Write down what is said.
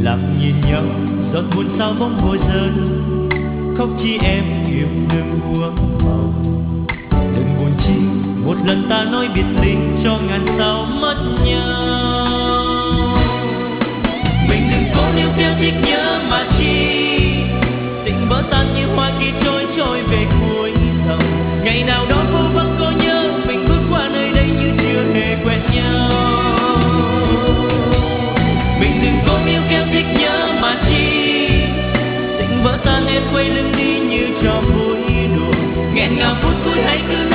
lặng nhìn nhau giọt buồn sao bóng hồi rơi, khóc chi em yêu đừng buông màu, đừng buồn chi một lần ta nói biệt ly cho ngàn sao mất nhau. Mình đừng cố níu kéo thích nhớ mà chi, tình vỡ tan như hoa khi trôi trôi về cuối dòng. Ngày nào đó cô vẫn có nhớ mình bước qua nơi đây như chưa hề quen nhau. Mình đừng cố níu kéo thích nhớ mà chi, tình vỡ tan em quay lưng đi như trò vui đùa, nghẹn ngào phút cuối hãy cứ